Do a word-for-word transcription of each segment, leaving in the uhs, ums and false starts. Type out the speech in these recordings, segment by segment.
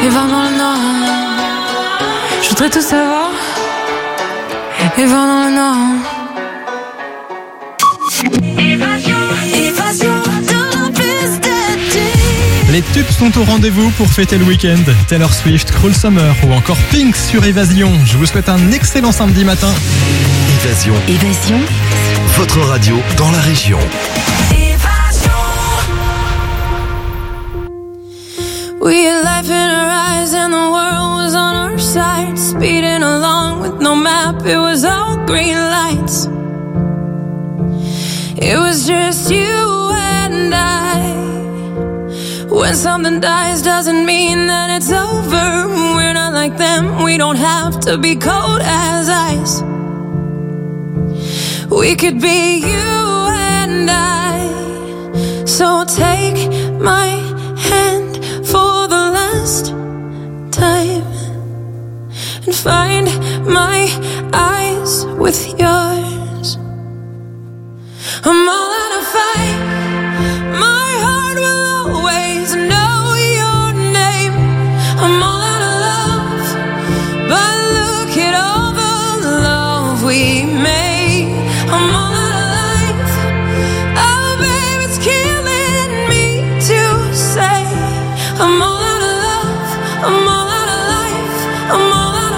et va dans le nord. Je voudrais tout savoir et va dans le nord. Les tubes sont au rendez-vous pour fêter le week-end. Taylor Swift, Cruel Summer ou encore Pink sur Évasion. Je vous souhaite un excellent samedi matin. Évasion. Évasion. Votre radio dans la région. We had life in our eyes and the world was on our side. Speeding along with no map, it was all green lights. It was just you and I. When something dies doesn't mean that it's over. We're not like them, we don't have to be cold as ice. We could be you and I. So take my hand for the last time and find my eyes with yours. I'm all out of fight. My heart will always know your name. I'm all out of love, but look at all the love we made. I'm all out of life. Oh, babe, it's killing me to say. I'm all out of love. I'm all out of life. I'm all out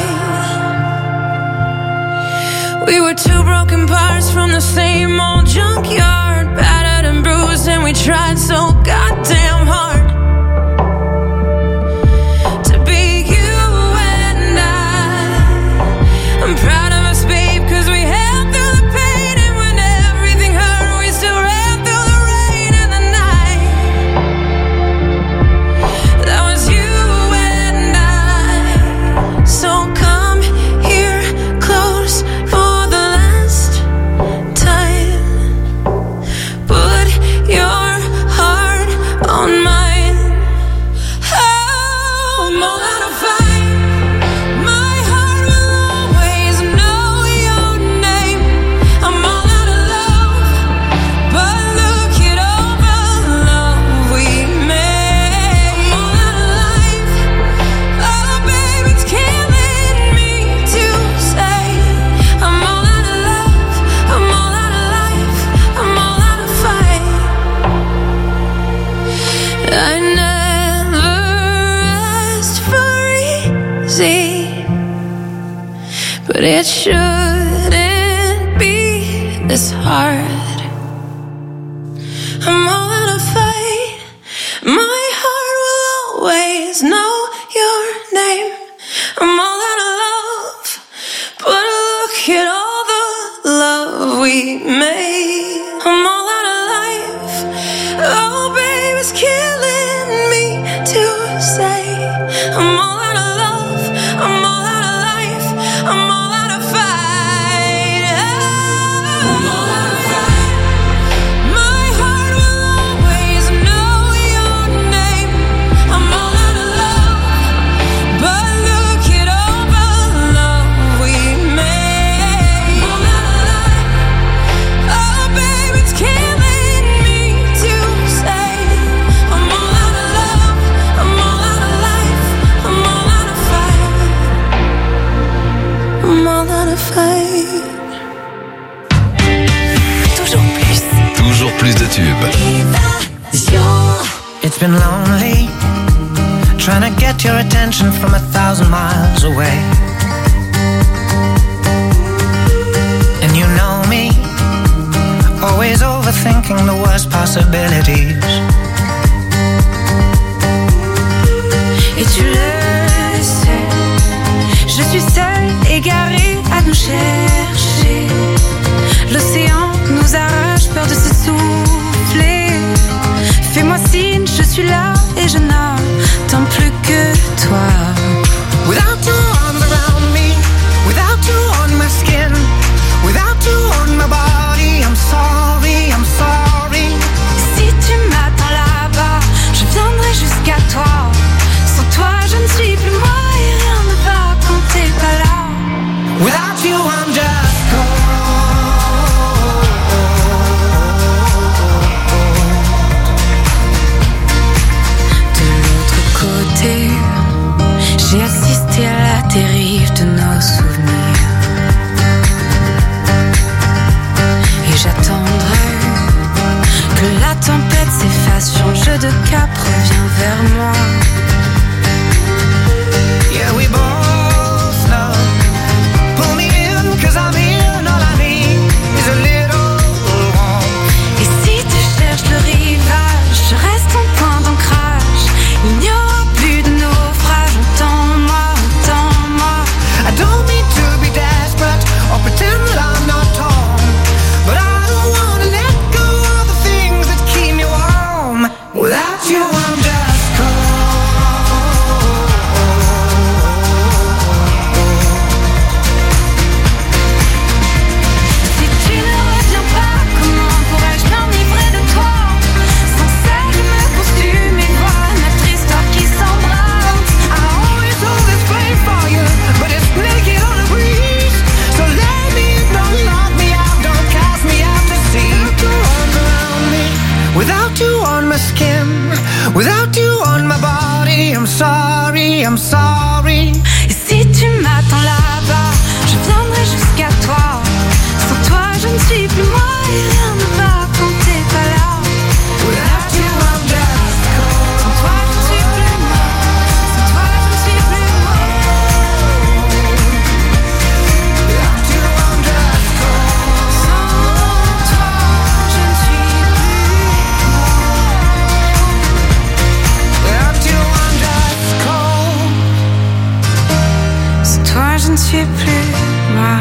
of fight. We were two broken parts from the same old junkyard, battered and bruised, and we tried so goddamn hard to be you and I. I'm proud of us, babe, cause we held through the pain, and when everything hurt, we still ran through the rain and the night. That was you and I. So come here close for the last time. Put your heart on mine. Oh, I'm all out of fight. My heart will always know your name. I'm all out of love, but look at all the love we made. I'm all out of life. Oh, babe, it's killing me to say. I'm all out of love. I'm all out of life. I'm all out of fight. I never asked for easy, but it shouldn't be this hard. I'm all out of fight. My heart will always know your name. I'm all out of love, but look at all the love we made. I'm all out of life. Oh, babe, it's killing me to say. I'm all out of love. I'm all out of life. I'm all out of fight. I'm all out of fight. My heart will always know your name. I'm all out of love, but look at all the love we made. I'm all out of life. Oh, babe, it's killing me to say. I'm all out of love. I'm all out of life. I'm all out of fight. I'm all out of fight. Toujours plus. Toujours plus de tubes. It's been lonely trying to get your attention from a thousand miles away. And you know me, always overthinking the worst possibilities. Et tu le sais, je suis seule, égarée à nous chercher. L'océan nous arrache, peur de se souffler. Fais-moi signe, je suis là et je n'attends plus que toi. Without you arms around me, without you on my skin, without you on my body, I'm sorry, I'm sorry. Si tu m'attends là-bas, je viendrai jusqu'à toi. Sans toi, je ne suis plus moi et rien ne va quand t'es pas là. Without you I'm just cold. De feu de cap revient vers moi. Yeah, we both know. Pull me in, cause I'm in. All I need is a little warmth. Et si tu cherches le rivage, je reste ton point d'ancrage. Il n'y aura plus de naufrage. Entends-moi, entends-moi. I don't mean to be desperate or pretend that I'm not torn, but I don't wanna let go of the things that keep me warm. Without you I'm just cold. Si tu ne reviens pas, comment pourrais-je m'enivrer de toi? Sans cesse je me costume et vois notre histoire qui s'embrasse. I always hold this flame for you, but it's naked on the breeze. So let me in, don't lock me out, don't cast me out to sea. Without you arms around me, without you on my skin, without you on my body, I'm sorry, I'm sorry. Et si tu m'attends là-bas, je viendrai jusqu'à toi. Sans toi je ne suis plus moi et rien ne va quand t'es pas là. Without you I'm just cold. Sans toi je ne suis plus moi. Sans toi je ne suis plus moi. Without you I'm just cold. Sans toi je ne suis plus moi. Without you I'm just cold. Sans toi je ne suis plus moi.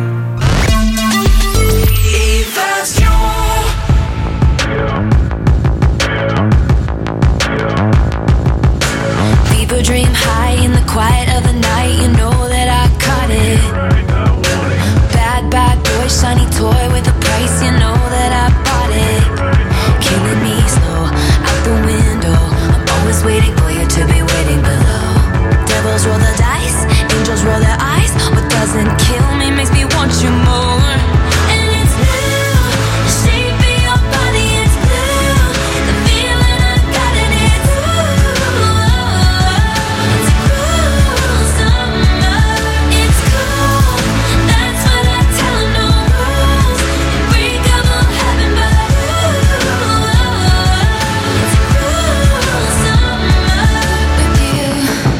People dream high in the quiet of the night. You know that I caught it. Bad, bad boy, shiny toy with a price. You know that I bought it. Killing me slow, out the window. I'm always waiting for you to be waiting below. Devils roll the dice, angels roll their eyes. What doesn't kill me makes me want you more. And it's blue, the shape of your body is blue. The feeling I got in it, ooh. It's cruel summer, it's cool. That's what I tell 'em, no rules. Unbreakable heaven, but ooh. It's cruel summer with you.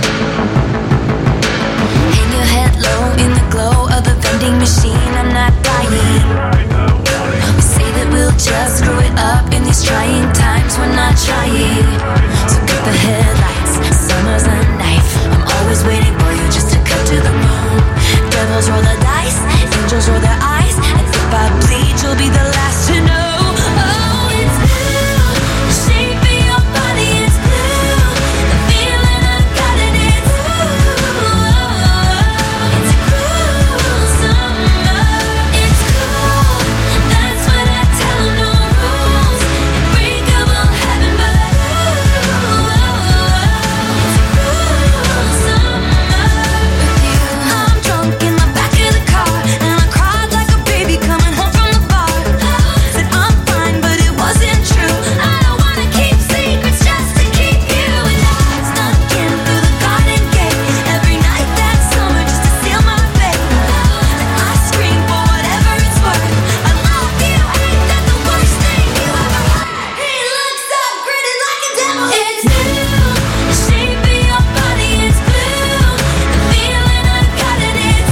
Hang your head low in the glow of the vending machine. I'm not dying. We say that we'll just screw it up in these trying times. We're not trying. So cut the headlights. Summer's a knife. I'm always waiting for you just to cut to the bone. Devils roll the dice. Angels roll their eyes. And if I bleed, you'll be the last to know. Oh, it's blue. The shape of your body is blue. The feeling I got in it, ooh. It's cruel summer. It's cool. That's what I tell 'em, no rules. Unbreakable heaven, but ooh. It's cruel summer with you. I'm drunk in the back of the car, and I cried like a baby coming home from the bar. Said I'm fine, but it wasn't true. I don't wanna keep secrets just to keep you. And I snuck in through the garden gate every night that summer just to seal my fate. And I scream for whatever it's worth. I love you, ain't that the worst thing you ever heard? He looks up, grinning like a devil. It's blue, the shape of your body is blue. The feeling I got in it,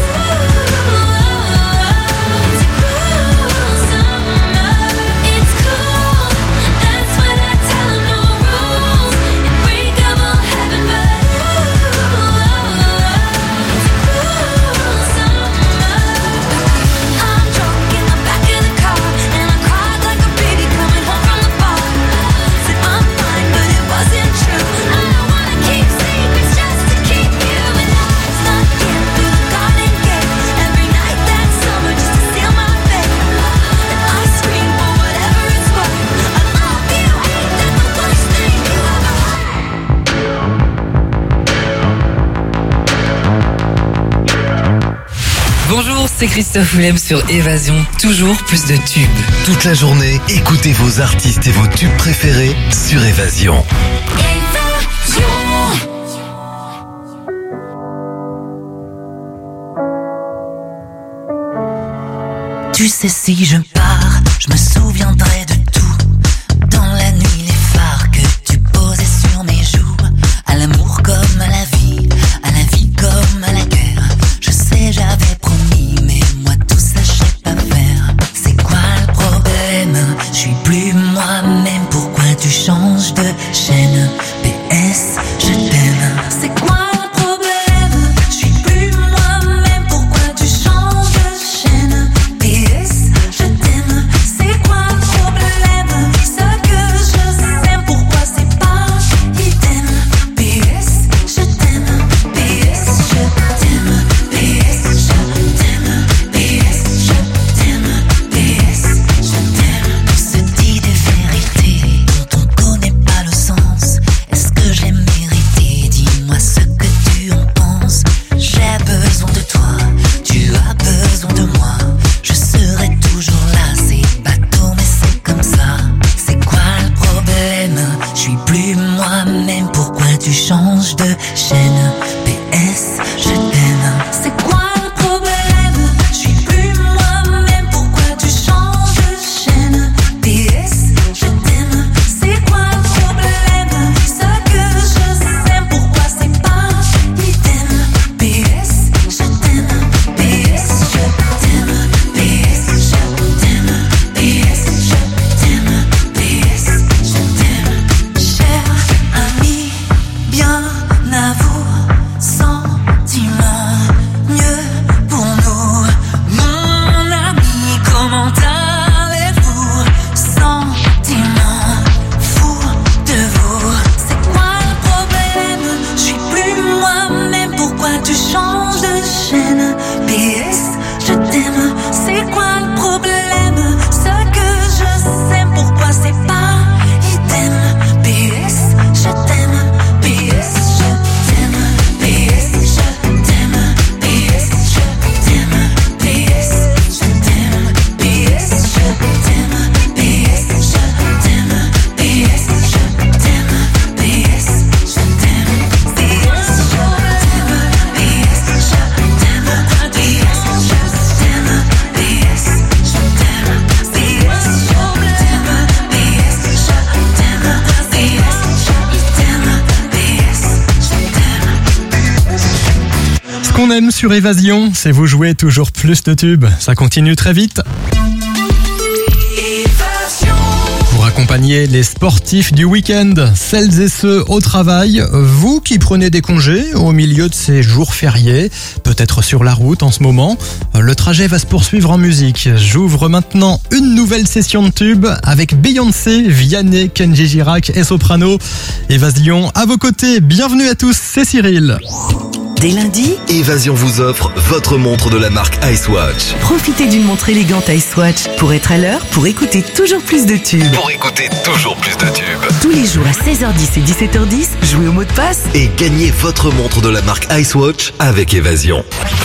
ooh. It's cruel summer, it's cool. That's what I tell 'em, no rules. Unbreakable heaven, but ooh. It's cruel summer. I'm drunk in the back of the car, and I cried like a baby coming home from the bar. Said I'm fine, but it wasn't true. I don't wanna keep secrets just to keep you. And I snuck in through the garden gate every night that summer just to seal my fate. And I scream for whatever it's worth. I love you, ain't that the worst thing you ever heard? Bonjour, c'est Christophe Willem sur Évasion, toujours plus de tubes. Toute la journée, écoutez vos artistes et vos tubes préférés sur Évasion. Tu sais, si je pars, je me souviendrai de tout. Dans la nuit, les phares que tu chaîne. P S, je t'aime. C'est quoi le problème? Je suis plus moi-même, pourquoi tu changes de chaîne? P S, je t'aime. C'est quoi le problème? Ce que je sais, pourquoi c'est pas idem? P S, je t'aime. P S, je t'aime. P S, je t'aime. P S, je t'aime. P S, je t'aime. On se dit des vérités dont on connaît pas le sens. Est-ce que je l'ai mérité? Dis-moi ce que tu en penses. J'ai besoin de toi, tu as besoin de moi. Je serai toujours là, c'est bateau mais c'est comme ça. C'est quoi le problème? Je suis plus moi-même, pourquoi tu changes de chaîne? P S, je t'aime. C'est quoi le problème? Je suis plus moi-même, pourquoi tu changes de chaîne? P S, je t'aime. C'est quoi le problème? Ce que je sais, pourquoi c'est pas idem? P S, je t'aime. P S, je t'aime. P S, je t'aime. P S, je t'aime. P S, je t'aime. Cher ami, bien à vous, sentiment mieux pour nous. Mon ami, comment allez-vous? Sentiment fou de vous. C'est quoi le problème? Je suis plus moi-même, pourquoi tu changes de chaîne? P S, je t'aime. C'est quoi le problème? Ce que je sais, pourquoi c'est pas idem? P S, je t'aime. P S, je t'aime. P S, je t'aime. P S, je t'aime. P S, je t'aime. P S, je t'aime. P S, je t'aime. P S, je t'aime. P S, je t'aime. P S, je t'aime. P S, je t'aime. P S, je t'aime. P S, je t'aime. P S, je t'aime. P S, je t'aime. P S, je t'aime. P S, je t'aime. Ce qu'on aime sur Évasion, c'est vous jouer toujours plus de tubes. Ça continue très vite. Pour accompagner les sportifs du week-end, celles et ceux au travail, vous qui prenez des congés au milieu de ces jours fériés, peut-être sur la route en ce moment, le trajet va se poursuivre en musique. J'ouvre maintenant une nouvelle session de tubes avec Beyoncé, Vianney, Kenji Girac et Soprano. Évasion à vos côtés, bienvenue à tous, c'est Cyril. Dès lundi, Évasion vous offre votre montre de la marque Icewatch. profitez d'une montre élégante Icewatch pour être à l'heure, pour écouter toujours plus de tubes. Pour écouter toujours plus de tubes. Tous les jours à seize heures dix et dix-sept heures dix, jouez au mot de passe. Et gagnez votre montre de la marque Icewatch avec Évasion.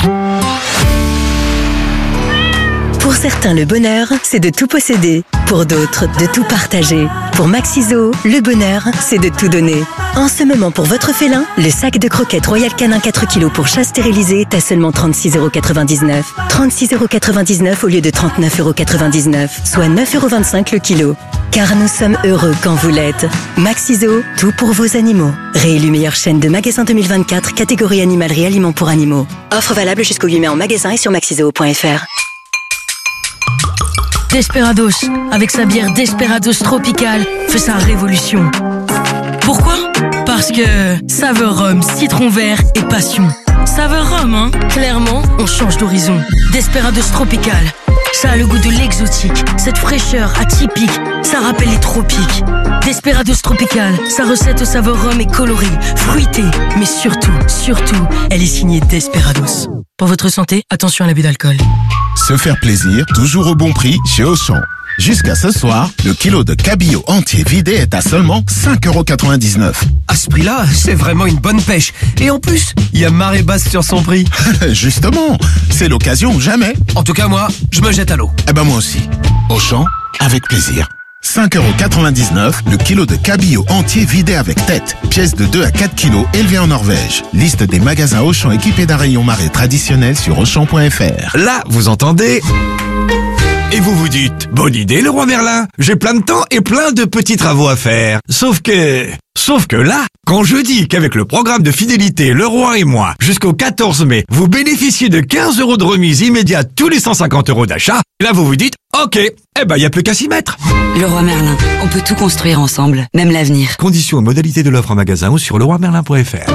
Pour certains, le bonheur, c'est de tout posséder. Pour d'autres, de tout partager. Pour Maxiso, le bonheur, c'est de tout donner. En ce moment, pour votre félin, le sac de croquettes Royal Canin quatre kilos pour chat stérilisé est à seulement trente-six euros quatre-vingt-dix-neuf. trente-six euros quatre-vingt-dix-neuf au lieu de trente-neuf euros quatre-vingt-dix-neuf, soit neuf euros vingt-cinq le kilo. Car nous sommes heureux quand vous l'êtes. Maxiso, tout pour vos animaux. Réélu meilleure chaîne de magasins deux mille vingt-quatre, catégorie animalerie aliments pour animaux. Offre valable jusqu'au huit mai en magasin et sur maxiso point f r. Desperados, avec sa bière Desperados Tropical, fait sa révolution. Pourquoi? Parce que saveur rhum, citron vert et passion. Saveur rhum, hein? Clairement, on change d'horizon. Desperados Tropical, ça a le goût de l'exotique, cette fraîcheur atypique, ça rappelle les tropiques. Desperados Tropical, sa recette au saveur rhum est colorée, fruitée, mais surtout, surtout, elle est signée Desperados. Pour votre santé, attention à l'abus d'alcool. Se faire plaisir, toujours au bon prix chez Auchan. Jusqu'à ce soir, le kilo de cabillaud entier vidé est à seulement cinq euros quatre-vingt-dix-neuf. À ce prix-là, c'est vraiment une bonne pêche. Et en plus, il y a marée basse sur son prix. Justement, c'est l'occasion ou jamais. En tout cas, moi, je me jette à l'eau. Eh ben moi aussi. Auchan, avec plaisir. cinq euros quatre-vingt-dix-neuf, le kilo de cabillaud entier vidé avec tête. Pièce de deux à quatre kilos élevée en Norvège. Liste des magasins Auchan équipés d'un rayon marée traditionnel sur auchan point f r. Là, vous entendez? Et vous vous dites, bonne idée le roi Merlin, j'ai plein de temps et plein de petits travaux à faire. Sauf que... Sauf que là, quand je dis qu'avec le programme de fidélité Le Roi et moi, jusqu'au quatorze mai, vous bénéficiez de quinze euros de remise immédiate tous les cent cinquante euros d'achat, là vous vous dites, Ok, eh ben y a plus qu'à s'y mettre. Leroy Merlin, on peut tout construire ensemble, même l'avenir. Conditions et modalités de l'offre en magasin ou sur leroy merlin point f r.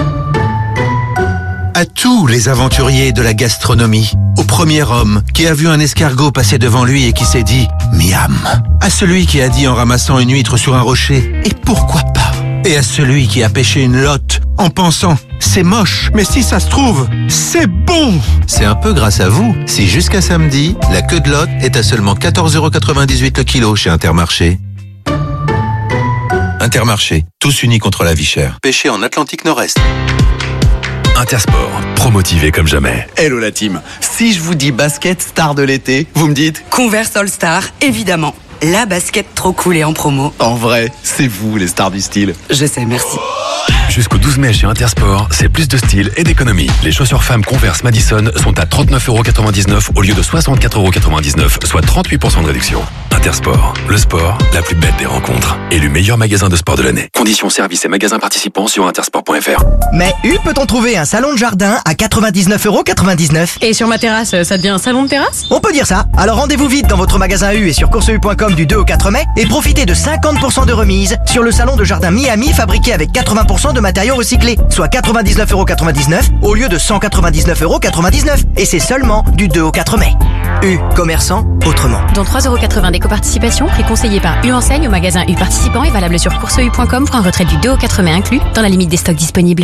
À tous les aventuriers de la gastronomie, au premier homme qui a vu un escargot passer devant lui et qui s'est dit « Miam », à celui qui a dit en ramassant une huître sur un rocher « Et pourquoi pas ?» et à celui qui a pêché une lotte en pensant « C'est moche, mais si ça se trouve, c'est bon !» C'est un peu grâce à vous si jusqu'à samedi, la queue de lotte est à seulement quatorze euros quatre-vingt-dix-huit le kilo chez Intermarché. Intermarché, tous unis contre la vie chère. Pêché en Atlantique Nord-Est. Intersport, promotivé comme jamais. Hello la team, si je vous dis basket star de l'été, vous me dites Converse All Star, évidemment. La basket trop cool et en promo. En vrai, c'est vous les stars du style. Je sais, merci. Jusqu'au douze mai chez Intersport, c'est plus de style et d'économie. Les chaussures femmes Converse Madison sont à trente-neuf euros quatre-vingt-dix-neuf au lieu de soixante-quatre euros quatre-vingt-dix-neuf, soit trente-huit pour cent de réduction. Intersport, le sport, la plus belle des rencontres. Élu meilleur magasin de sport de l'année. Conditions, services et magasins participants sur intersport point f r. Mais où peut-on trouver un salon de jardin à quatre-vingt-dix-neuf euros quatre-vingt-dix-neuf? Et sur ma terrasse, ça devient un salon de terrasse? On peut dire ça. Alors rendez-vous vite dans votre magasin U et sur course u point com du deux au quatre mai et profitez de cinquante pour cent de remise sur le salon de jardin Miami fabriqué avec quatre-vingts pour cent de matériaux recyclés, soit quatre-vingt-dix-neuf euros quatre-vingt-dix-neuf au lieu de cent quatre-vingt-dix-neuf euros quatre-vingt-dix-neuf. Et c'est seulement du deux au quatre mai. U, commerçant autrement. Dont trois euros quatre-vingts d'éco-participation, prix conseillé par U Enseigne au magasin U participant et valable sur course u point com pour un retrait du deux au quatre mai inclus, dans la limite des stocks disponibles.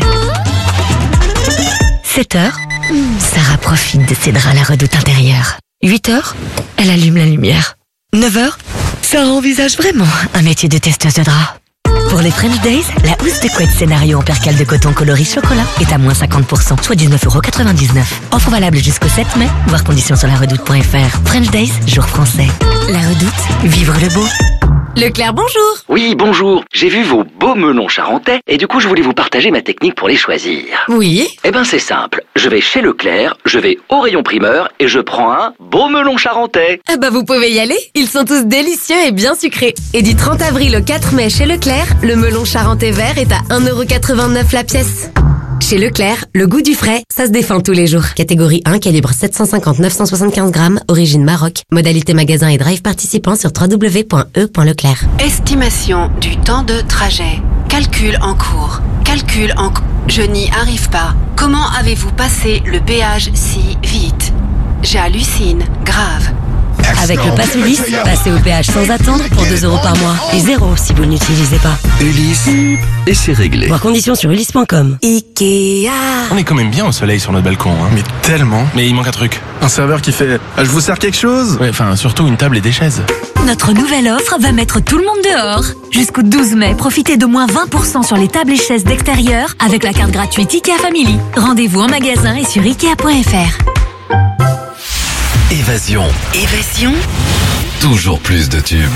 sept heures, Sarah profite de ses draps à la redoute intérieure. huit heures, elle allume la lumière. neuf heures, Sarah envisage vraiment un métier de testeuse de draps. Pour les French Days, la housse de couette scénario en percale de coton coloris chocolat est à moins cinquante pour cent, soit dix-neuf euros quatre-vingt-dix-neuf. Offre valable jusqu'au sept mai, voir conditions sur la redoute point f r. French Days, jour français. La redoute, vivre le beau. Leclerc, bonjour. Oui, bonjour. J'ai vu vos beaux melons charentais et du coup, je voulais vous partager ma technique pour les choisir. Oui. Eh ben, c'est simple. Je vais chez Leclerc, je vais au rayon primeur et je prends un beau melon charentais. Ah bah, vous pouvez y aller. Ils sont tous délicieux et bien sucrés. Et du trente avril au quatre mai chez Leclerc, le melon charentais vert est à un euro quatre-vingt-neuf la pièce. Chez Leclerc, le goût du frais, ça se défend tous les jours. Catégorie un, calibre sept cent cinquante à neuf cent soixante-quinze grammes, origine Maroc. Modalité magasin et drive participant sur w w w point e point leclerc. Estimation du temps de trajet. Calcul en cours. Calcul en cours. Je n'y arrive pas. Comment avez-vous passé le péage si vite? J'hallucine. Grave. Avec le Pass Ulysse, passez au péage sans attendre pour deux euros par mois. Et zéro si vous ne l'utilisez pas. Ulysse, et c'est réglé. Voir conditions sur ulysse point com. Ikea. On est quand même bien au soleil sur notre balcon, hein. Mais tellement. Mais il manque un truc. Un serveur qui fait « Je vous sers quelque chose ?» Ouais, enfin, surtout une table et des chaises. Notre nouvelle offre va mettre tout le monde dehors. Jusqu'au douze mai, profitez de moins vingt pour cent sur les tables et chaises d'extérieur avec la carte gratuite Ikea Family. Rendez-vous en magasin et sur ikea point f r. Évasion. Évasion. Toujours plus de tubes.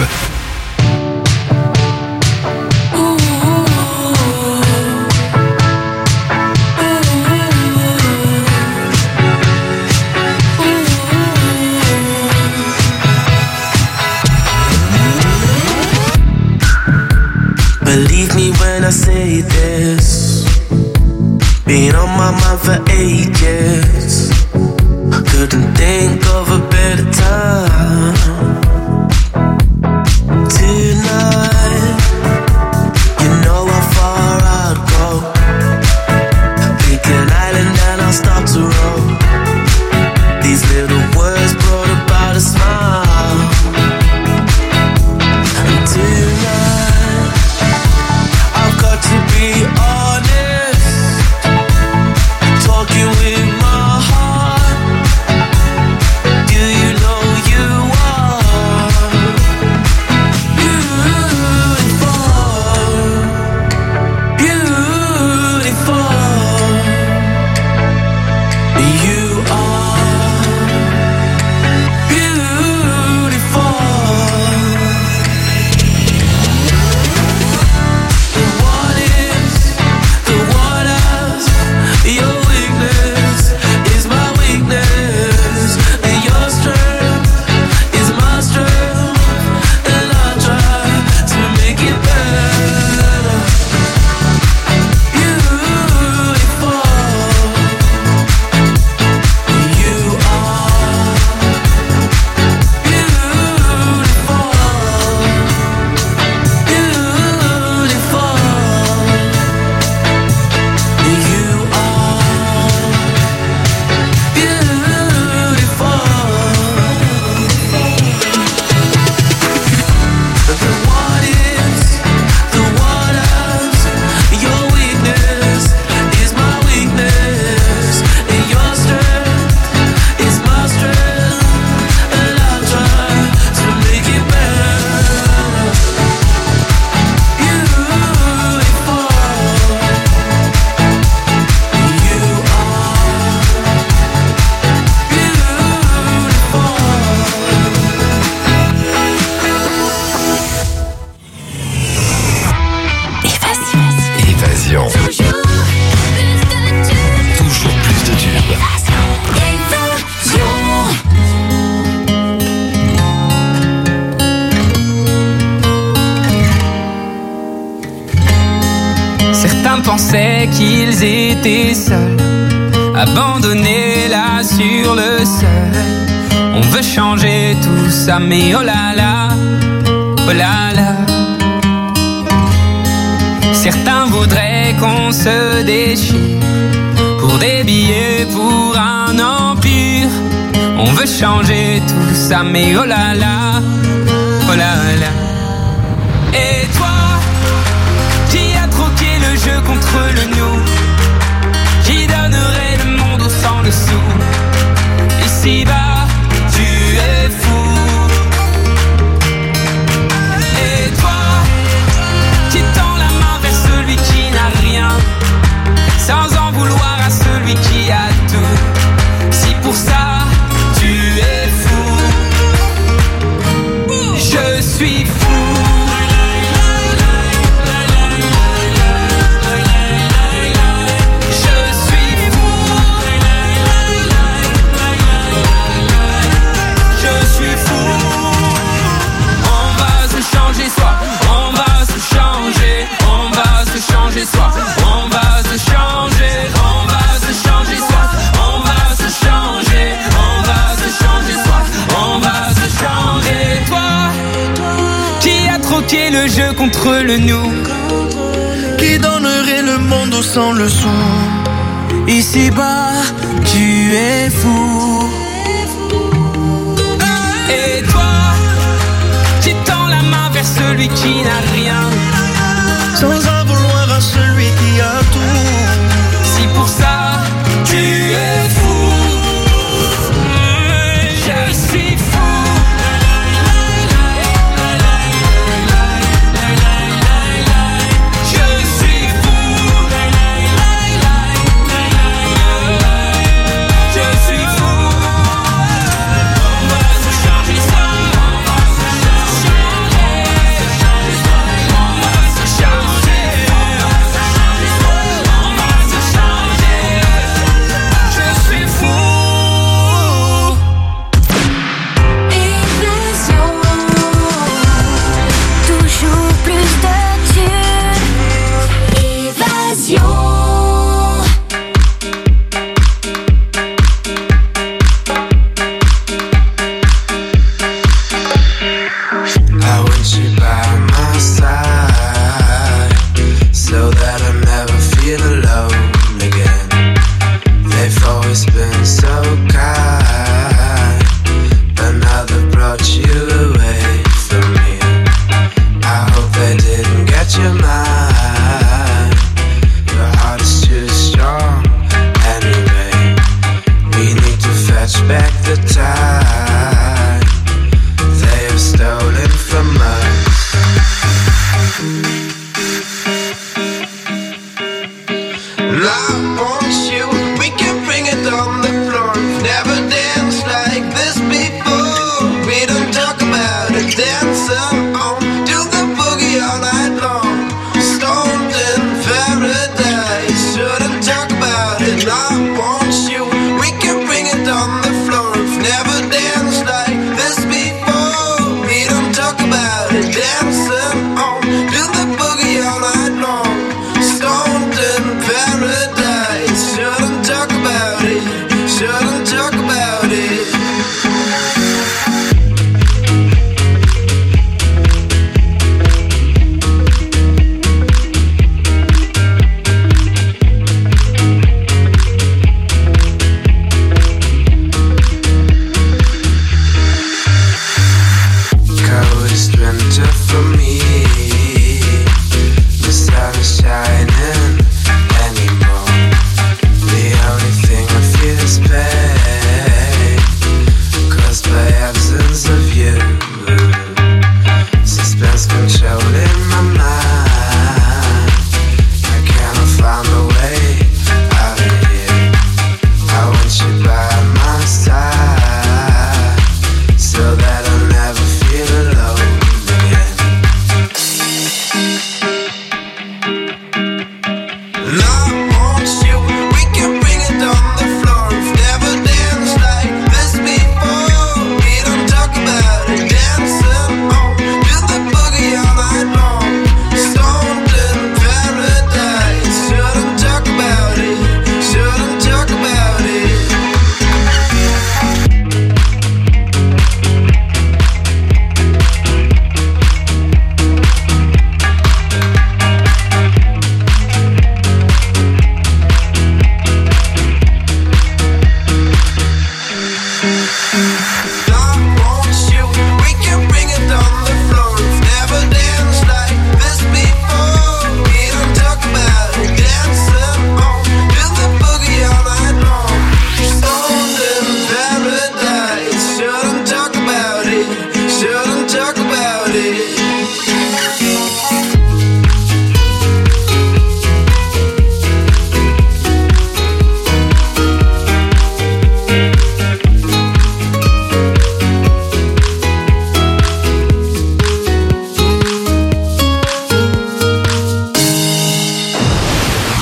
Believe me when I say this. Been on my mind for ages. Couldn't think of a better time. Tonight, you know how far I'd go. Pick an island and I'll start to roll. These little words brought about a smile. And tonight, I've got to be honest. Talking with my heart. Do you know you are Certains pensaient qu'ils étaient seuls, abandonnés là sur le sol. On veut changer tout ça, mais oh là là, oh là là. Certains voudraient qu'on se déchire pour des billets, pour un empire. On veut changer tout ça, mais oh là là, oh là là. Et toi, qui a troqué le jeu contre le nous, qui donnerait le monde au sang dessous. Ici-bas, tu es fou. Et toi, qui tend la main vers celui qui n'a rien, sans en vouloir à celui qui a tout. Si pour ça, tu es fou, je suis fou. On va se changer, on va se changer soi. On va se changer, on va se changer soi. On va se changer, on va se changer soi. On va se changer. Toi, qui a troqué le jeu contre le nous, qui donnerait le monde au sang le son. Ici-bas, tu es fou. Et toi, qui tend la main vers celui qui n'a rien, sans en vouloir à celui qui a tout. Si pour ça, tu es fou, je suis fou. Je suis fou. Je suis fou. On va se changer ça. On va se changer. On va se changer.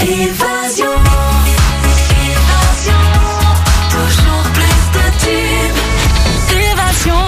Évasion. Évasion. Toujours plus de tubes. Évasion.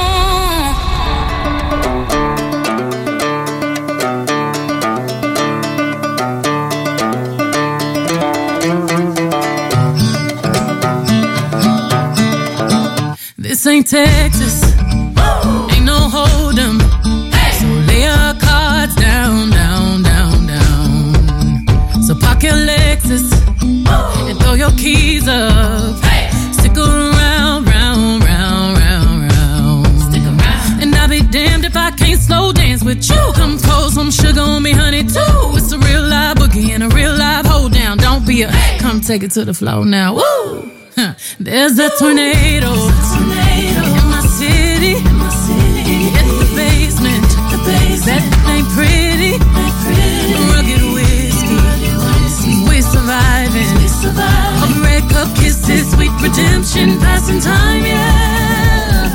This ain't Texas, ain't no hold'em. So lay your cards down, down, down, down. So park your Lexus and throw your keys up. Stick around, round, round, round, round. Stick around. And I'll be damned if I can't slow dance with you. Come pour some sugar on me, honey, too. It's a real live boogie and a real live hold down. Don't be a, come take it to the floor now. Woo! Huh. There's a tornado, tornado in my city. In my city. Hit the basement, the basement. That ain't pretty. Ain't pretty. Rugged whiskey, whiskey. We surviving. We surviving. A breakup kisses, sweet redemption, passing time, yeah.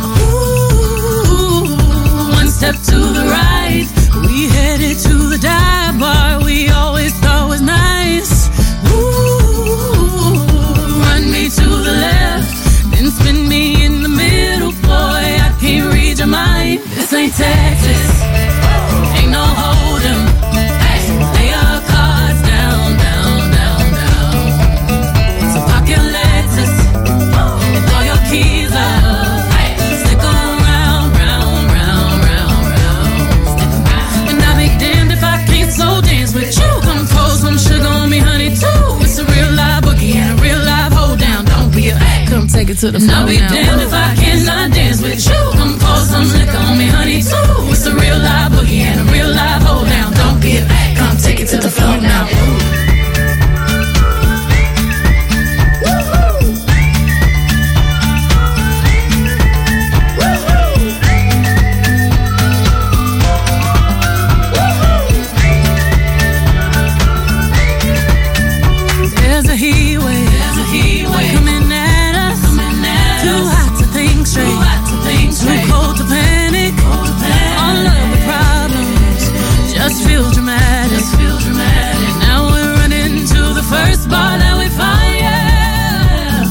Ooh, one step to the right, we headed to the dive bar we always thought was nice. To the left, then spin me in the middle, boy, I can't read your mind. This ain't Texas, ain't no hold'em. Lay your cards down, down, down, down. So park your Lexus and throw your keys up. Stick around, round, round, round, round. And I'll be damned if I can't slow dance with you. Come pour some sugar on me, honey, too. It's a real live boogie and a real live hold down. Don't be a, come take it to the floor. I'll be damned if I cannot dance with you. Come pour some liquor on me, honey, too. It's a real live boogie and a real live hold down. Don't be a, come take it to the floor now. There's a heat wave, there's a heat wave coming at us, coming at too us. Hot to think straight, too hot to think straight, too cold to panic, cold to panic. All of the problems just feel dramatic, just feel dramatic. Now we're running to the first bar that we find, yeah.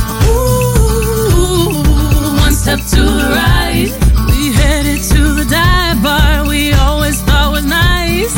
Ooh, one step to the right, we headed to the dive bar we always thought was nice.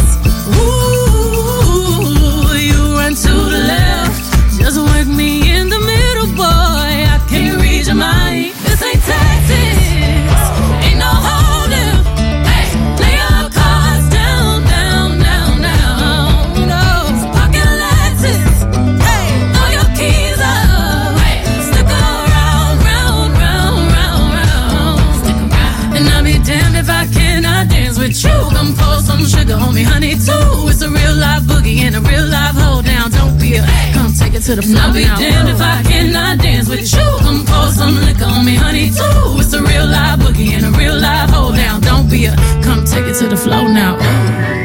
Ooh, you run to the left, just work me in the middle, boy, I can't read your mind. This ain't Texas, ain't no hold'em. Lay your cards down, down, down, down. No, pocket Lexus, hey, throw your keys up. Stick around, round, round, round, round. Stick around. And I'll be damned if I cannot dance with you. Come pour some sugar on me, honey, too. It's a real live boogie and a real live hold down. Don't be a, come take it to the floor. I'll be damned if I cannot dance with you. Come pour some liquor on me, honey, too. It's a real live boogie and a real live hold down. Don't be a, come take it to the floor now. Ooh.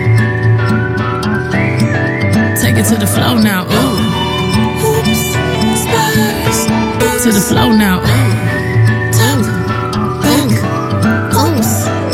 Take it to the floor now. Ooh. Oops, spurs. To the floor now. Ooh. Tap, back, oops.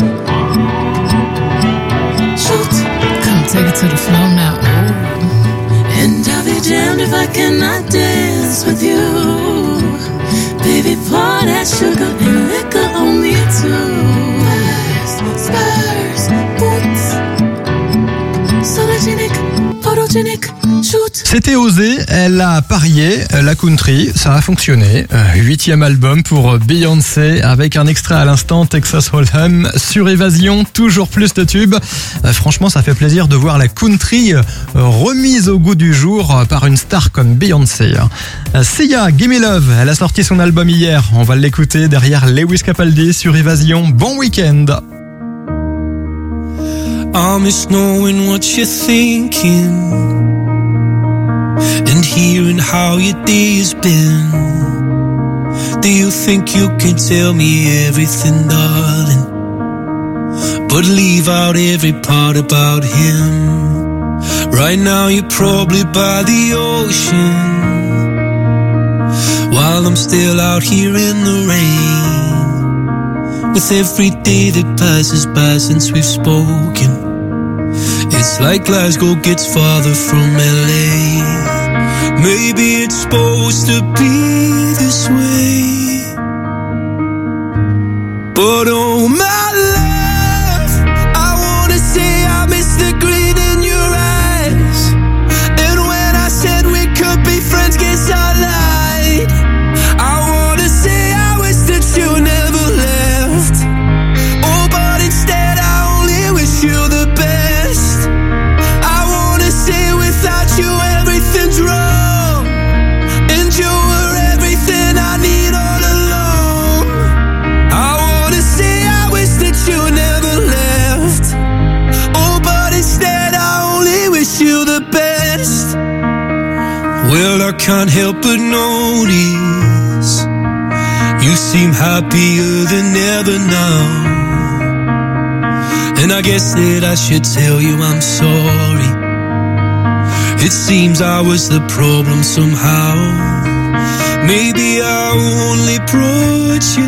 Shoot, come take it to the floor now. Ooh. And I'll be damned if I cannot dance with you. Baby, pour that sugar and liquor on me too. Spurs, spurs, boots. Sologenic, photogenic, shoot. C'était osé, elle a parié, la country, ça a fonctionné. Huitième album pour Beyoncé avec un extrait à l'instant, Texas Hold'em sur Évasion, toujours plus de tubes. Franchement, ça fait plaisir de voir la country remise au goût du jour par une star comme Beyoncé. Sia, Gimme Love, elle a sorti son album hier, on va l'écouter derrière Lewis Capaldi sur Évasion. Bon week-end. I miss knowing what you're thinking and hearing how your day has been. Do you think you can tell me everything, darling, but leave out every part about him? Right now you're probably by the ocean, while I'm still out here in the rain. With every day that passes by since we've spoken, it's like Glasgow gets farther from L A. Maybe it's supposed to be this way, but oh my love, I wanna say I miss the green in your eyes. And when I said we could be friends, guess I lied. I wanna say I wish that you never left. Oh, but instead I only wish you the best. I wanna say without you everything's wrong, and you were everything I need all along. I wanna say I wish that you never left. Oh, but instead I only wish you the best. Well, I can't help but notice you seem happier than ever now. And I guess that I should tell you I'm sorry. It seems I was the problem somehow. Maybe I only brought you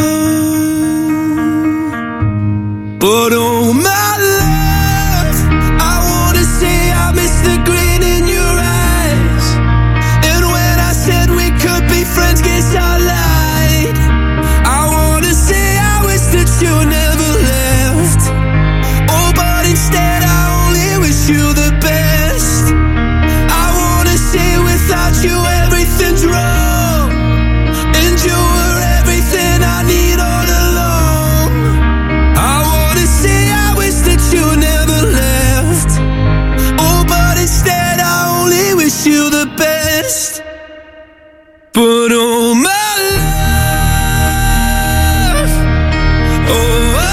down. But oh my love, I wanna say I miss the green in your eyes. And when I said we could be friends, guess I lied. I wanna say I wish that you never left. Oh, but instead I only wish you the best. I wanna say without you everything's wrong, and you were everything I need all along. I wanna say I wish that you never left. Oh, but instead I only wish you the best. But oh my love, oh, oh,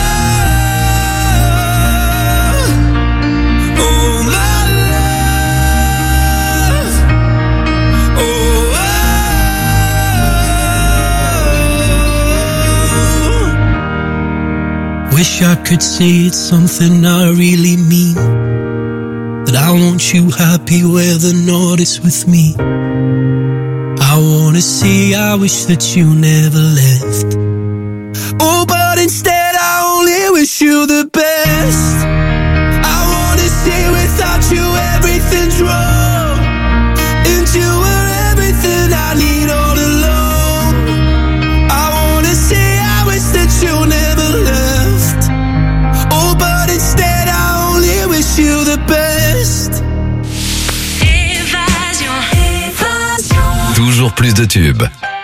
oh my love, oh, oh. Wish I could say it's something I really mean, that I want you happy whether or not it's with me. I wanna say I wish that you never left. Oh, but instead I only wish you the best. I wanna say without you everything's wrong, and you were everything I need all along. I wanna say I wish that you never left. Oh, but instead I only wish you the best. Toujours plus de tubes.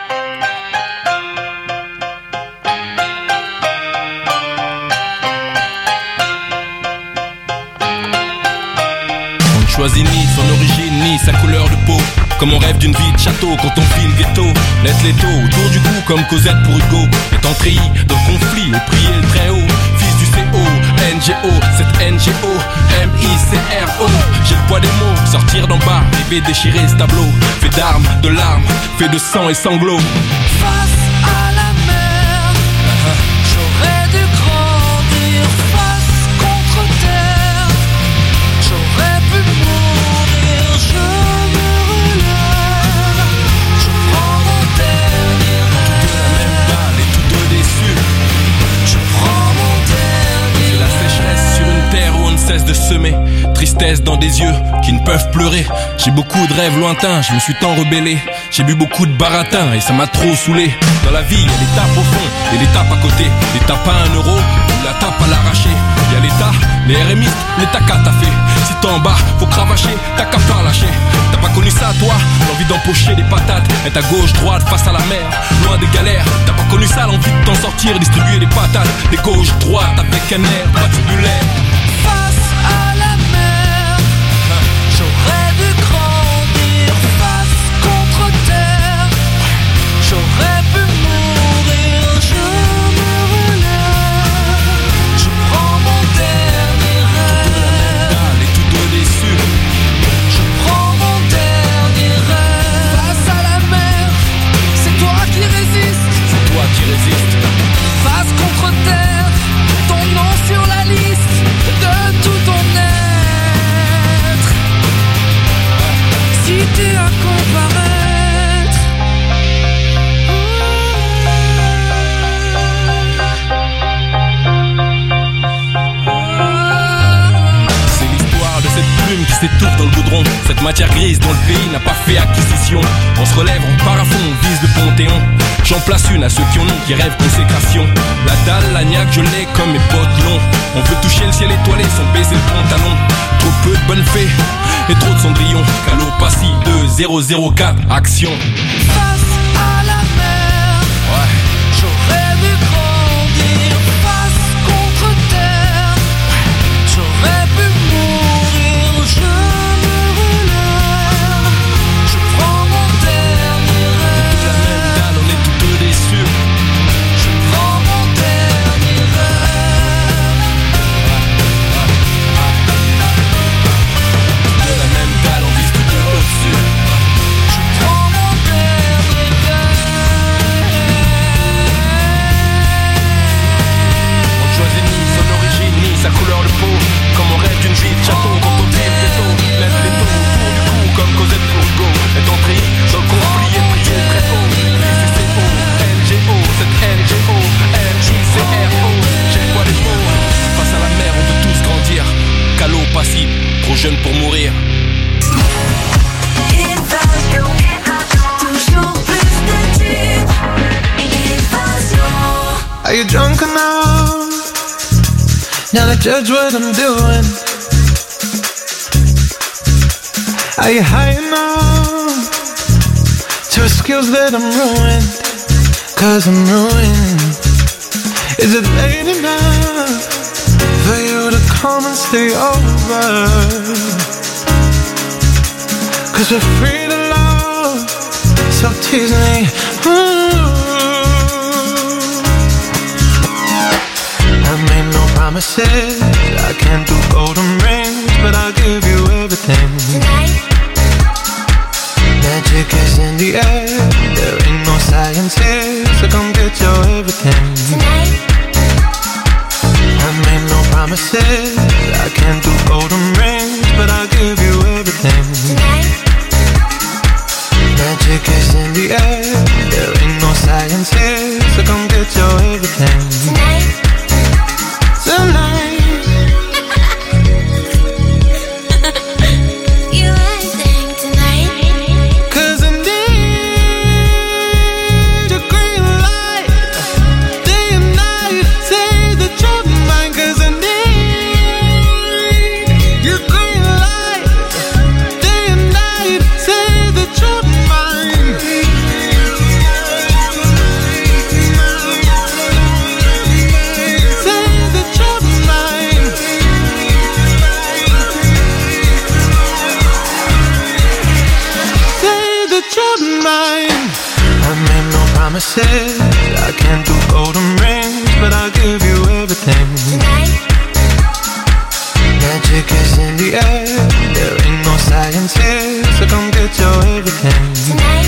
On ne choisit ni son origine ni sa couleur de peau. Comme on rêve d'une vie de château quand on vit le ghetto. Laisse l'étau autour du cou comme Cosette pour Hugo. Étant treillis dans le conflit et prier le très haut. Fils du C O, N G O, cette N G O, M I C R O. J'ai le poids des mots, sortir d'en bas, rêver déchirer ce tableau. Fait d'armes, de larmes, fait de sang et sanglots. Face à la mer, j'aurais dû grandir. Face contre terre, j'aurais pu mourir. Je me relève, je prends mon dernier rêve. De la même balle et tous deux déçus. Je prends mon dernier C'est la sécheresse sur une terre où on ne cesse de semer. Tristesse dans des yeux qui ne peuvent pleurer. J'ai beaucoup de rêves lointains, je me suis tant rebellé. J'ai bu beaucoup de baratin et ça m'a trop saoulé. Dans la vie, il y a l'étape au fond et l'étape à côté. L'étape à un euro ou la tape à l'arraché. Il y a l'état, les RMistes, les taca t'as fait. Si t'es en bas, faut cravacher, t'as qu'à pas lâcher. T'as pas connu ça toi, l'envie d'empocher des patates. Être à gauche, droite, face à la mer, loin des galères. T'as pas connu ça, l'envie de t'en sortir, distribuer des patates. Des gauche, droite, avec un air patibulaire. Face à la mer, j'aurais dû grandir. Face contre terre, j'aurais pu mourir. Je me relève, je prends mon dernier rêve. Et tous deux déçus. Je prends mon dernier rêve. Face à la mer, c'est toi qui résistes. C'est toi qui résistes. Face contre terre, ton nom sur la liste. Cette matière grise dont le pays n'a pas fait acquisition. On se relève, on part à fond, on vise le Panthéon. J'en place une à ceux qui en ont, qui rêvent consécration. La dalle, la niaque, je l'ai comme mes potes longs. On veut toucher le ciel étoilé sans baiser le pantalon. Trop peu de bonnes fées et trop de cendrillon. Calopassie deux zéro zéro quatre, action. Face à la mer, ouais. J'aurais vu grandir. Face contre terre, j'aurais pu mourir. Je me relève, je prends mon dernier rêve. La même dalle, on est tous peu déçus. Je prends mon dernier rêve. De la même dalle, on vise tout peu au-dessus. Je prends mon dernier rêve. On choisit ni son origine, ni sa couleur de peau. Comme on rêve d'une vie de château, quand on tripe les taux. Lève les taux autour du cou, comme Cosette Courgo. Est entré dans le conflit et prier très haut. C C O, N G O, cette N G O, M J C R O. J'ai quoi les mots. Face à la mer, on veut tous grandir. Calo passif, trop jeune pour mourir. Toujours plus de tubes. Évasion. Are you drunk enough now to judge what I'm doing? Are you high enough to skills that I'm ruined? Cause I'm ruined. Is it late enough for you to come and stay over? Cause we're free to love, so tease me. Ooh. I made no promises, I can't do golden rings, but I'll give you everything. Tonight. Magic is in the air, there ain't no science here, so come get your everything. Tonight. I made no promises, I can't do golden rings, but I'll give you everything. Tonight. Magic is in the air, there ain't no science here, so come get your everything. Tonight. Tonight. You anything tonight? Cause I need your green light, day and night, say that you're mine. Cause I need your green light, day and night, say that you're mine. Say that you're mine. Say that you're mine. I made no promises, I can't do golden rings, but I'll give you everything. Tonight. Magic is in the air, there ain't no science here, so come get your everything. Tonight.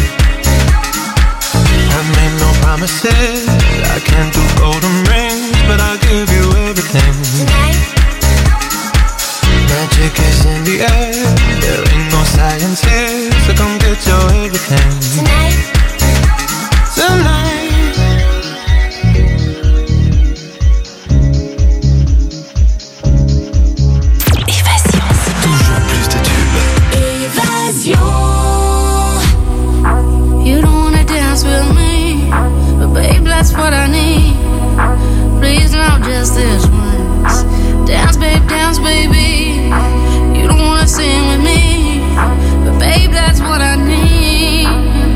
I made no promises, I can't do golden rings, but I'll give you everything. Tonight. Magic is in the air, there ain't no science here, so come get your everything. Tonight. Tonight. Évasion. Toujours plus de tubes. Évasion. You don't wanna dance with me, but babe, that's what I need. Please, now just this once. Dance, babe, dance, baby. You don't wanna sing with me, but babe, that's what I need.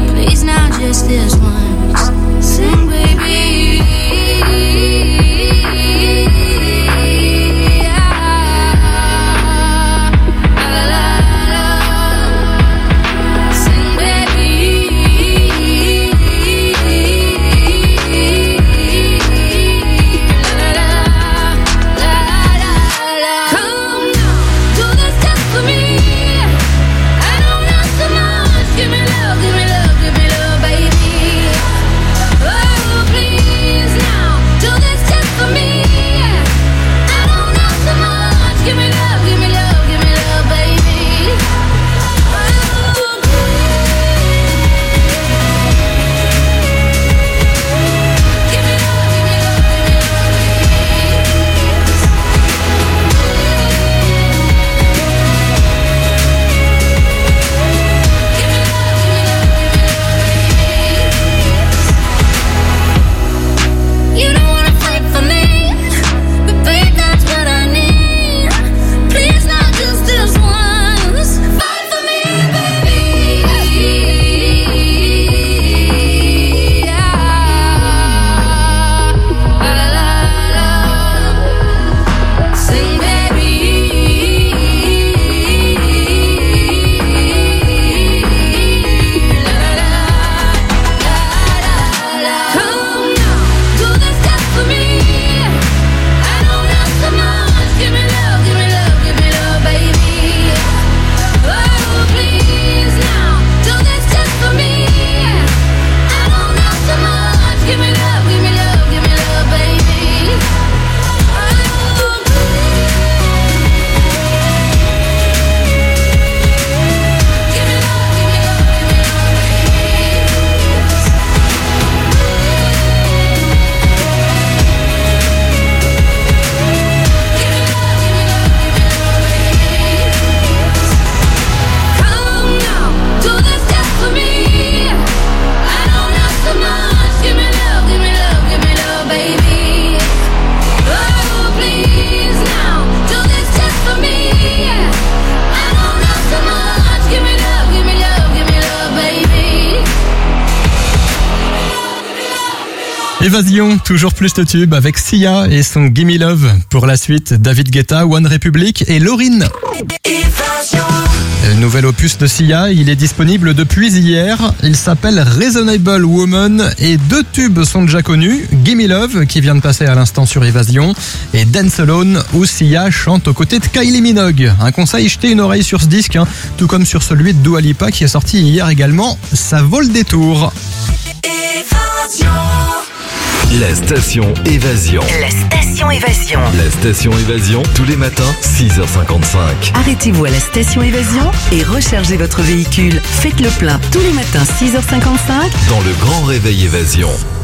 Évasion, toujours plus de tubes avec Sia et son Gimme Love. Pour la suite, David Guetta, One Republic et Lauryn. Le nouvel opus de Sia, il est disponible depuis hier. Il s'appelle Reasonable Woman et deux tubes sont déjà connus. Gimme Love, qui vient de passer à l'instant sur Évasion, et Dance Alone, où Sia chante aux côtés de Kylie Minogue. Un conseil, jetez une oreille sur ce disque, hein, tout comme sur celui de Dua Lipa qui est sorti hier également. Ça vaut le détour. La station Évasion. La station Évasion. La station Évasion, tous les matins, six heures cinquante-cinq. Arrêtez-vous à la station Évasion et rechargez votre véhicule. Faites le plein tous les matins, six heures cinquante-cinq. Dans le grand réveil Évasion.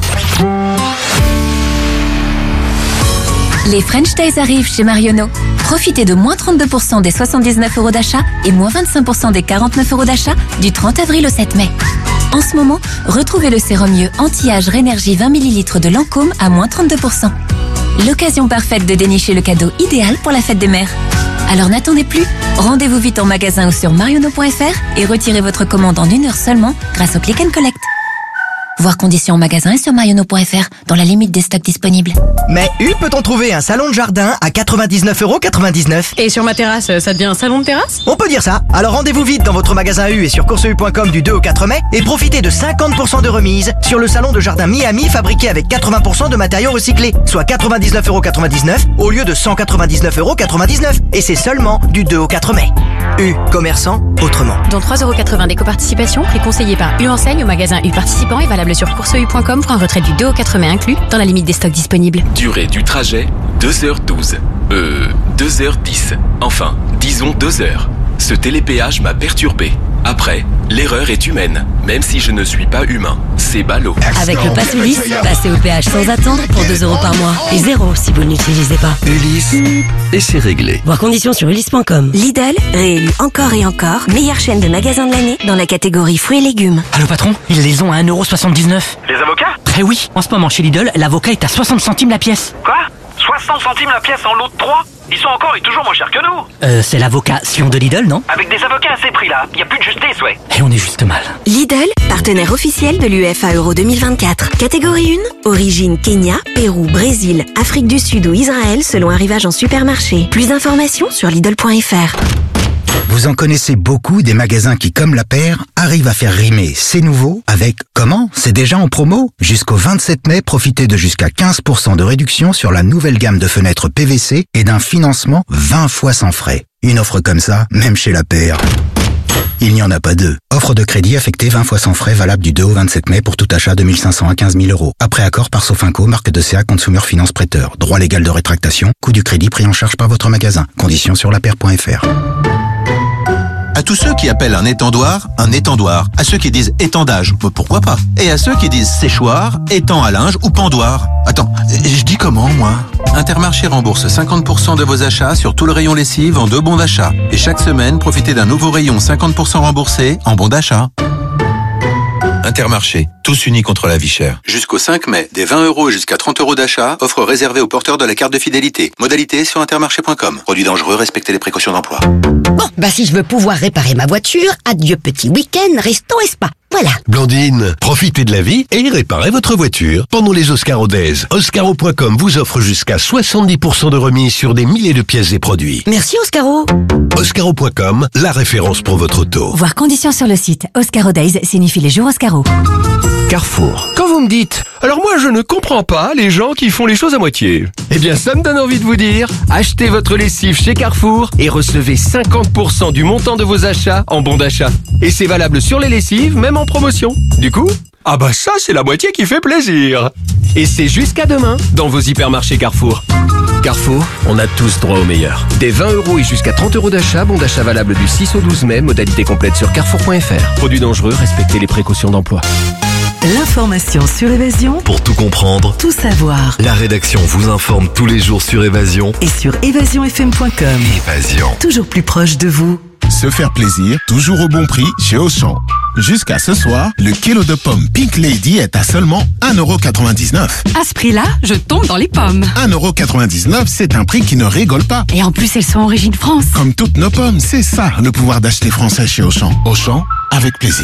Les French Days arrivent chez Marionneau. Profitez de moins trente-deux pour cent des soixante-dix-neuf euros d'achat et moins vingt-cinq pour cent des quarante-neuf euros d'achat du trente avril au sept mai. En ce moment, retrouvez le sérum mieux anti-âge Rénergie vingt millilitres de Lancôme à moins trente-deux pour cent. L'occasion parfaite de dénicher le cadeau idéal pour la fête des mères. Alors n'attendez plus, rendez-vous vite en magasin ou sur marionneau point f r et retirez votre commande en une heure seulement grâce au Click and Collect. Voir conditions en magasin et sur marionneau point f r dans la limite des stocks disponibles. Mais U peut-on trouver un salon de jardin à quatre-vingt-dix-neuf euros quatre-vingt-dix-neuf? Et sur ma terrasse, ça devient un salon de terrasse? On peut dire ça. Alors rendez-vous vite dans votre magasin U et sur course u point com du deux au quatre mai et profitez de cinquante pour cent de remise sur le salon de jardin Miami fabriqué avec quatre-vingts pour cent de matériaux recyclés, soit quatre-vingt-dix-neuf euros quatre-vingt-dix-neuf au lieu de cent quatre-vingt-dix-neuf euros quatre-vingt-dix-neuf. Et c'est seulement du deux au quatre mai. U, commerçant autrement. Dont trois euros quatre-vingts d'éco-participation, prix conseillé par U Enseigne au magasin U participant et valable sur course u point com pour un retrait du deux au quatre mai inclus dans la limite des stocks disponibles. Durée du trajet, deux heures douze. Euh, deux heures dix. Enfin, disons deux heures. Ce télépéage m'a perturbé. Après, l'erreur est humaine, même si je ne suis pas humain. C'est ballot. Avec le pass Ulysse, passez au péage sans attendre pour deux euros par mois. Et zéro si vous ne l'utilisez pas. Ulysse, et c'est réglé. Voir conditions sur ulysse point com. Lidl, réélu encore et encore, meilleure chaîne de magasins de l'année dans la catégorie fruits et légumes. Allô patron, ils les ont à un euro soixante-dix-neuf. Les avocats? Eh oui, en ce moment chez Lidl, l'avocat est à soixante centimes la pièce. Quoi? soixante centimes la pièce en lot de trois? Ils sont encore et toujours moins chers que nous. Euh, c'est l'avocat Sion de Lidl, non? Avec des avocats à ces prix-là, il n'y a plus de justice, ouais. Et on est juste mal. Lidl, partenaire officiel de l'U E F A Euro deux mille vingt-quatre. Catégorie un, origine Kenya, Pérou, Brésil, Afrique du Sud ou Israël selon arrivage en supermarché. Plus d'informations sur lidl point f r. Vous en connaissez beaucoup des magasins qui, comme la paire, arrivent à faire rimer c'est nouveau avec comment? C'est déjà en promo? Jusqu'au vingt-sept mai, profitez de jusqu'à quinze pour cent de réduction sur la nouvelle gamme de fenêtres P V C et d'un financement vingt fois sans frais. Une offre comme ça, même chez la paire, il n'y en a pas deux. Offre de crédit affectée vingt fois sans frais valable du deux au vingt-sept mai pour tout achat de mille cinq cents à quinze mille euros. Après accord par Sofinco, marque de C A Consumer Finance Prêteur. Droit légal de rétractation, coût du crédit pris en charge par votre magasin. Conditions sur la paire point f r. À tous ceux qui appellent un étendoir, un étendoir. À ceux qui disent étendage, pourquoi pas. Et à ceux qui disent séchoir, étang à linge ou pendoir. Attends, je dis comment, moi? Intermarché rembourse cinquante pour cent de vos achats sur tout le rayon lessive en deux bons d'achat. Et chaque semaine, profitez d'un nouveau rayon cinquante pour cent remboursé en bons d'achat. Intermarché, tous unis contre la vie chère. Jusqu'au cinq mai, des vingt euros jusqu'à trente euros d'achat, offre réservée aux porteurs de la carte de fidélité. Modalité sur intermarché point com. Produit dangereux, respectez les précautions d'emploi. Bon, bah si je veux pouvoir réparer ma voiture, adieu petit week-end, resto et spa. Voilà. Blandine, profitez de la vie et réparez votre voiture pendant les Oscaro Days. Oscaro point com vous offre jusqu'à soixante-dix pour cent de remise sur des milliers de pièces et produits. Merci Oscaro. Oscaro point com, la référence pour votre auto. Voir conditions sur le site. Oscaro Days signifie les jours Oscaro. Carrefour. Quand vous me dites, alors moi je ne comprends pas les gens qui font les choses à moitié. Eh bien ça me donne envie de vous dire, achetez votre lessive chez Carrefour et recevez cinquante pour cent du montant de vos achats en bon d'achat. Et c'est valable sur les lessives, même en promotion. Du coup, ah bah ça c'est la moitié qui fait plaisir. Et c'est jusqu'à demain dans vos hypermarchés Carrefour. Carrefour, on a tous droit au meilleur. Des vingt euros et jusqu'à trente euros d'achat, bon d'achat valable du six au douze mai, modalité complète sur carrefour point f r. Produits dangereux, respectez les précautions d'emploi. L'information sur Évasion. Pour tout comprendre, tout savoir. La rédaction vous informe tous les jours sur Évasion. Et sur évasion f m point com. Évasion. Toujours plus proche de vous. Se faire plaisir, toujours au bon prix chez Auchan. Jusqu'à ce soir, le kilo de pommes Pink Lady est à seulement un euro quatre-vingt-dix-neuf. À ce prix-là, je tombe dans les pommes. un euro quatre-vingt-dix-neuf, c'est un prix qui ne rigole pas. Et en plus, elles sont origine France. Comme toutes nos pommes, c'est ça le pouvoir d'acheter français chez Auchan. Auchan, avec plaisir.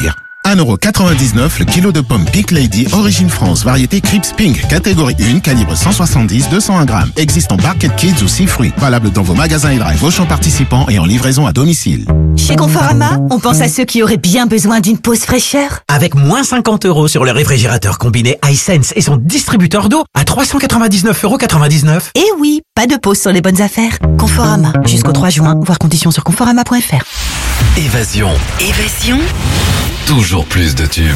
un euro quatre-vingt-dix-neuf le kilo de pommes Pink Lady, origine France, variété Crips Pink, catégorie un, calibre cent soixante-dix, deux cent un grammes. Existe en Barquette Kids ou six fruits. Valable dans vos magasins et drive, vos champs participants et en livraison à domicile. Chez Conforama, on pense à ceux qui auraient bien besoin d'une pause fraîcheur. Avec moins cinquante euros sur le réfrigérateur combiné iSense et son distributeur d'eau à trois cent quatre-vingt-dix-neuf euros quatre-vingt-dix-neuf. Et oui, pas de pause sur les bonnes affaires. Conforama, jusqu'au trois juin, voir conditions sur conforama point f r. Évasion. Évasion. Toujours plus de tubes.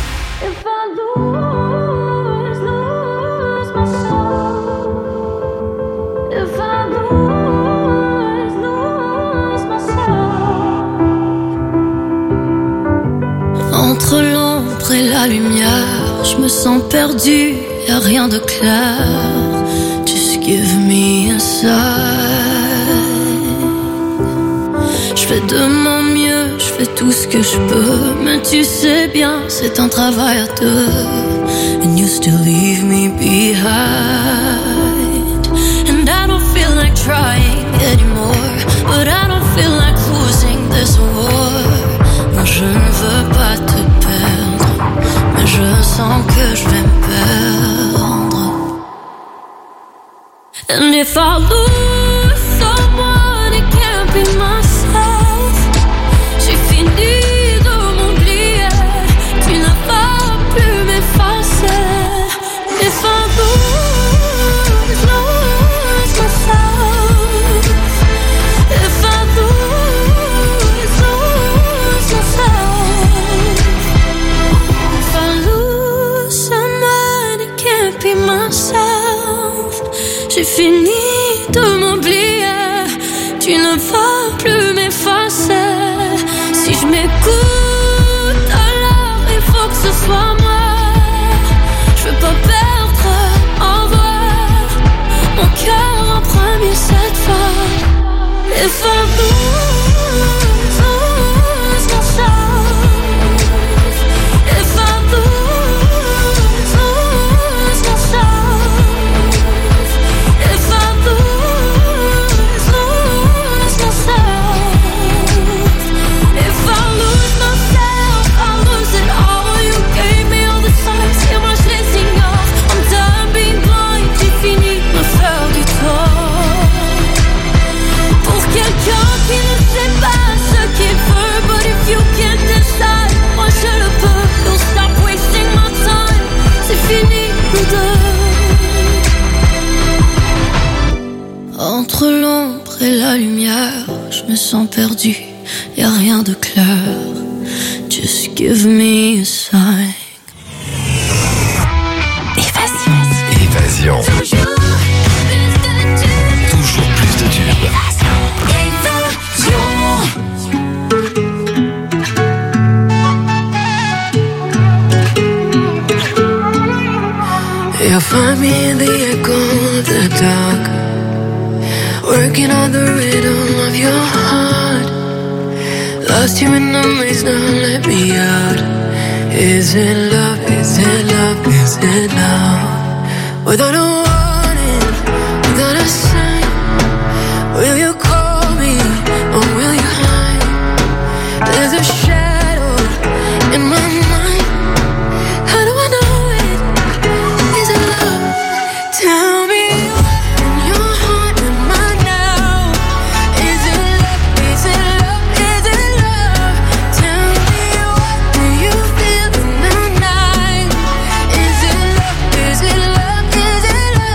Entre l'ombre et la lumière, je me sens perdu, y a rien de clair. Just give me a sign. Je fais de mon mieux, je fais tout ce que je peux, mais tu sais bien, c'est un travail à deux. And you still leave me behind. And I don't feel like trying anymore, but I don't feel like losing this war. Moi je ne veux pas te perdre, mais je sens que je vais me perdre. And if I lose someone, it can't be myself. J'ai fini de m'oublier, tu ne vas plus m'effacer. If I lose, lose myself. If I lose, lose myself. If I lose someone, it can't be myself. J'ai fini de m'oublier, tu ne vas plus m'effacer. Si je m'écoute, alors il faut que ce soit moi. Je veux pas perdre en voir mon cœur en premier cette fois. If I lose, lose myself. If I lose, lose myself. If I lose, lose myself. If I lose myself, I lose it all. You gave me all the signs, et moi je les ignore. I'm done being blind, j'ai fini de me faire du tort. Pour quelqu'un qui ne sait pas ce qu'il veut, but if you can't decide, moi je le peux. Don't stop wasting my time, c'est fini nous deux. Entre l'ombre et la lumière, je me sens perdu, y a rien de clair. Just give me a sign. Évasion. Toujours plus de tubes. You'll find me in the echo of the dark, working on the rhythm of your heart. Lost you in the maze, now let me out. Is it love, is it love, is it love? Without a warning, without a sign, will you call me or will you hide? There's a shadow in my mind. How do I know it? Is it love? Tell me what's in your heart and mine now. Is it love? Is it love? Is it love? Tell me what do you feel in the night? Is it love? Is it love? Is it love?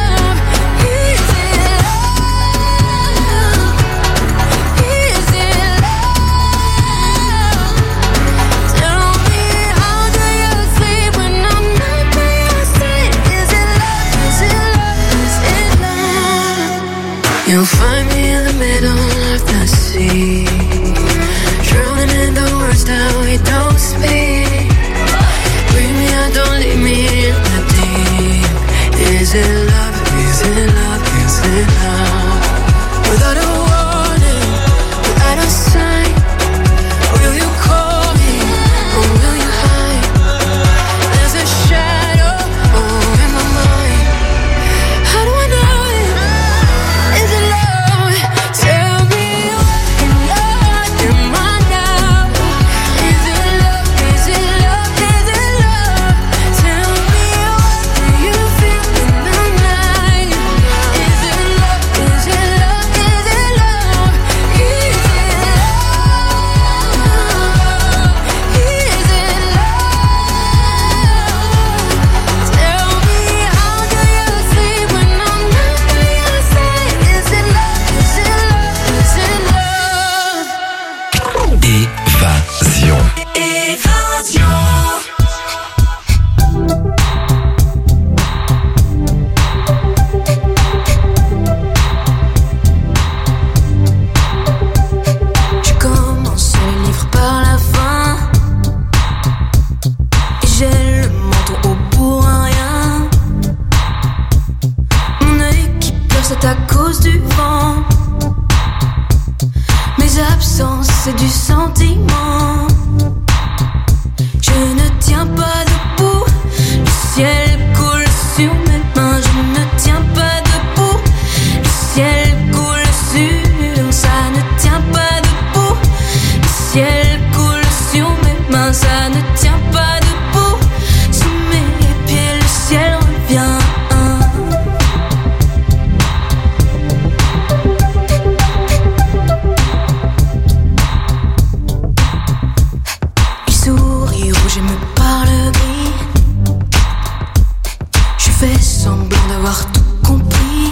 bouger me parle gris. Je fais semblant d'avoir tout compris.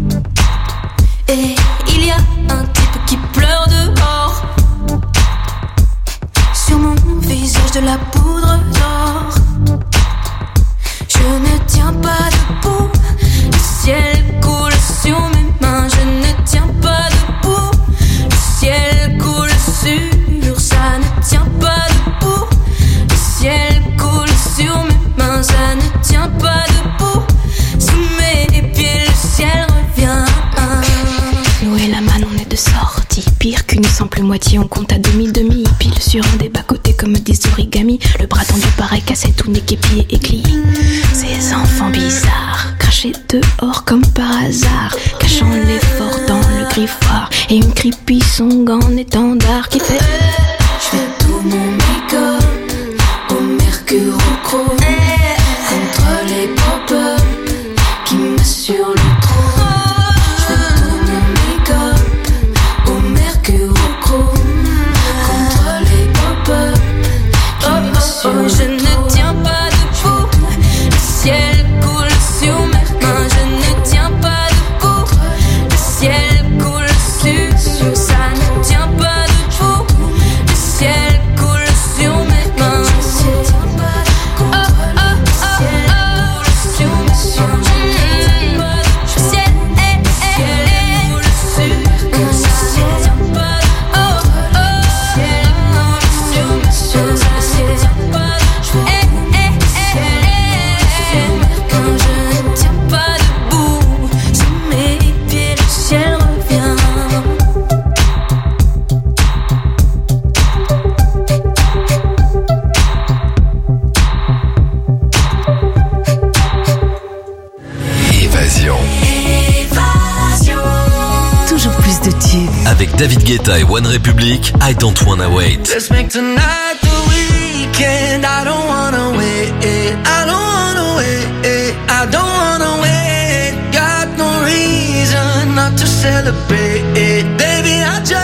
Et il y a un type qui pleure dehors. Sur mon visage de la poudre d'or. Je ne tiens pas debout. Le ciel coule sur mes mains. Je ne tiens pas debout. Le ciel coule sur. Ça ne tient pas debout. Le ciel coule sur mes mains. Ça ne tient pas debout. Sous mes pieds le ciel revient. Nous et la manne on est de sortie. Pire qu'une simple moitié, on compte à demi-demi. Pile sur un des bas-côtés comme des origamis. Le bras tendu pareil cassé, tout n'est qu'épié et glis. Ces enfants bizarres, crachés dehors comme par hasard, cachant l'effort dans le griffoir. Et une creepy song en étendard qui fait je fais tout mon make-up au mercure au chrome. Contre les pop-up qui m'assurent le trône. Je fais tout mon make-up au mercure au chrome. Contre les pop-up qui m'assurent le trône. Je ne tiens pas debout. Le ciel coule sur mes mains. Je ne tiens pas debout. Le ciel coule sur. Ça ne tient pas debout. Le ciel coule sur mes mains. Je ne tiens pas debout. Oh oh oh oh. Sur mes mains. Le ciel est coule sur. Ça ne tient pas. Oh oh. Le ciel coule sur mes mains. Ça ne tient pas. Eh eh eh. Quand je ne tiens pas debout, sous mes pieds le ciel revient. Évasion. Évasion. Toujours plus de tubes. Avec David Guetta et One Republic, I Don't Wanna Wait. Let's make tonight the weekend. I don't wanna wait. I don't wanna wait. I don't wanna wait. Got no reason not to celebrate. Baby, I just